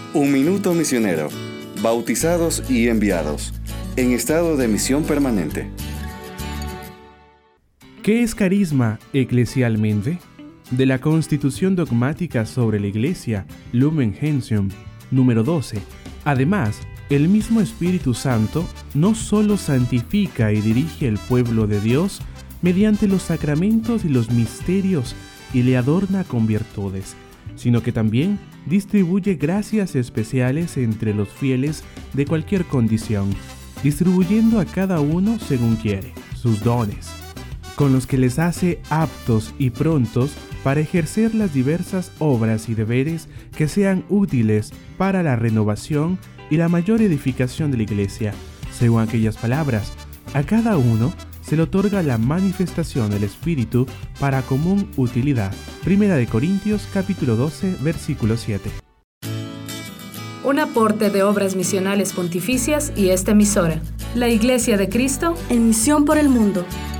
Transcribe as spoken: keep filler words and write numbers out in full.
Un minuto misionero. Bautizados y enviados. En estado de misión permanente. ¿Qué es carisma eclesialmente? De la Constitución Dogmática sobre la Iglesia, Lumen Gentium, número doce. Además, el mismo Espíritu Santo no solo santifica y dirige el pueblo de Dios mediante los sacramentos y los misterios y le adorna con virtudes, sino que también distribuye gracias especiales entre los fieles de cualquier condición, distribuyendo a cada uno según quiere sus dones, con los que les hace aptos y prontos para ejercer las diversas obras y deberes que sean útiles para la renovación y la mayor edificación de la Iglesia. Según aquellas palabras, a cada uno se le otorga la manifestación del Espíritu para común utilidad. Primera de Corintios, capítulo doce, versículo siete. Un aporte de Obras Misionales Pontificias y esta emisora, la Iglesia de Cristo, en misión por el mundo.